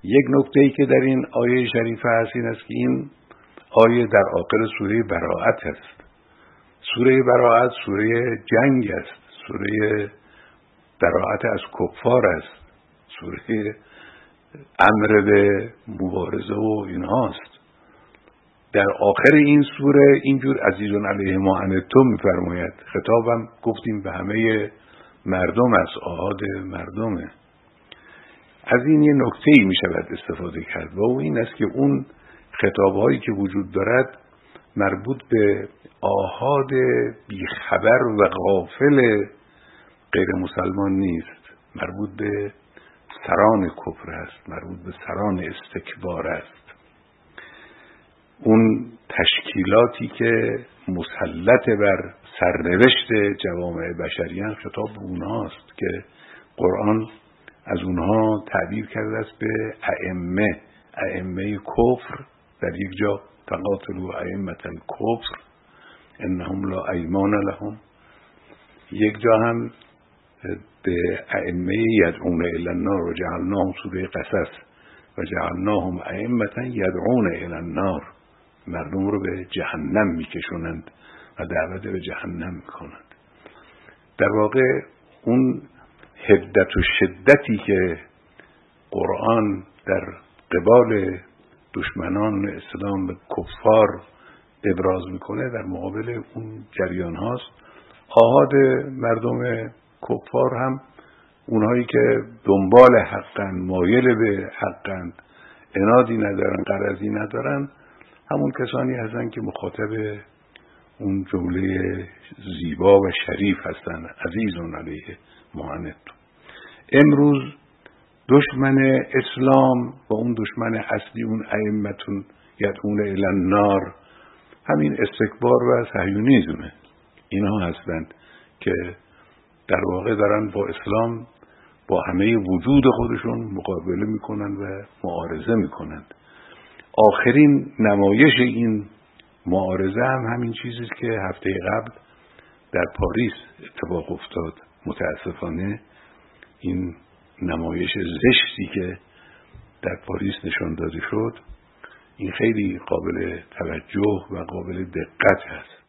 یک نکته‌ای که در این آیه شریفه هست این است که این آیه در آخر سوره براءت است. سوره براءت سوره جنگ است، سوره براءت از کفار است، سوره امر به مبارزه و اینهاست. در آخر این سوره اینجور عزیزون علیه ما عنتم می‌فرماید. خطابم گفتیم به همه مردم است، آحاد مردمه. از این یه نکته‌ای می‌شود استفاده کرد و این است که اون خطاب‌هایی که وجود دارد مربوط به آحاد بیخبر و غافل غیر مسلمان نیست، مربوط به سران کفر است، مربوط به سران استکبار است. اون تشکیلاتی که مسلط بر سرنوشت جوامع بشریان خطاب به اونهاست که قرآن از اونها تعبیر کرده است به ائمه کفر. در یک جا فقاتلوا ائمة الکفر انهم لا ایمان لهم، یک جا هم به ائمه یدعون الی النار و جعلناهم، سوره قصص، و جعلناهم ائمة یدعون الی النار، مردم رو به جهنم میکشونند و دعوت به جهنم میکنند. در واقع اون حدت و شدتی که قرآن در قبال دشمنان اسلام به کفار ابراز میکنه در مقابل اون جریان هاست. آحاد مردم کفار هم اونهایی که دنبال حقن، مایل به حقن، عنادی ندارن، غرضی ندارن، همون کسانی هستن که مخاطب اون جمله زیبا و شریف هستن عزیزون علیه ما عنتم. امروز دشمن اسلام و اون دشمن اصلی، اون ائمتون یدعون الی النار، همین استکبار و صهیونیسمه. اینها هستند که در واقع دارن با اسلام با همه وجود خودشون مقابله میکنن و معارضه میکنند. آخرین نمایش این معارضه هم همین چیزیست که هفته قبل در پاریس اتفاق افتاد. متاسفانه این نمایش زشتی که در پاریس نشان داده شد، این خیلی قابل توجه و قابل دقت هست.